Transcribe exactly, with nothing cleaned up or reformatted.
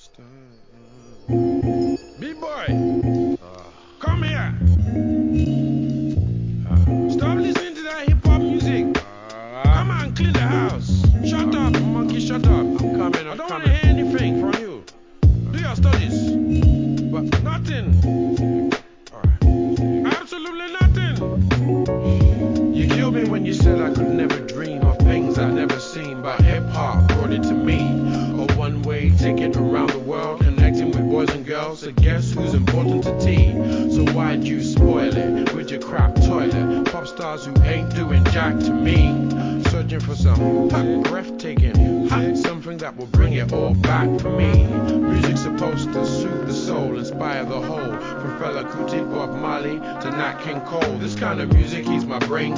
B-boy, come here. Stop listening to that hip-hop music. Come on, clean the house. Shut up, monkey, shut up. I'm coming, I'm I don't want to hear anything from you. Do your studies. But nothing. Alright. Absolutely nothing. You killed me when you said I could never dream of things I'd never seen. But hip-hop brought it to me. A one-way ticket around the world, connecting with boys and girls. So guess who's important to T? So why'd you spoil it with your crap toilet? Pop stars who ain't doing jack to me. Searching for some hot, breathtaking, hot, something that will bring it all back for me. Music's supposed to soothe the soul, inspire the whole. From Fela Kuti, Bob Marley to Nat King Cole. This kind of music heats my brain.